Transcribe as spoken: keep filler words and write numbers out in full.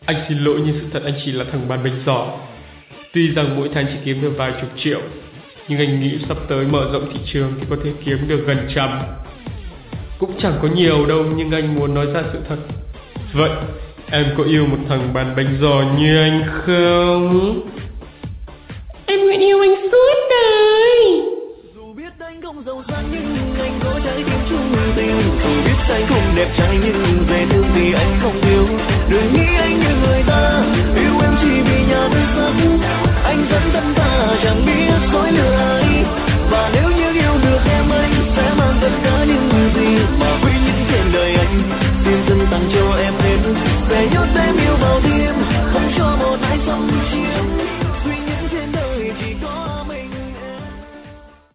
Anh xin lỗi nhưng sự thật anh chỉ là thằng bán bánh giò. Tuy rằng mỗi tháng chỉ kiếm được vài chục triệu, nhưng anh nghĩ sắp tới mở rộng thị trường thì có thể kiếm được gần trăm. Cũng chẳng có nhiều đâu, nhưng anh muốn nói ra sự thật. Vậy em có yêu một thằng bán bánh giò như anh không? Em nguyện yêu anh suốt đời. Dù biết anh không giàu sang nhưng anh có trái tim chung tình. Dù biết anh không đẹp trai nhưng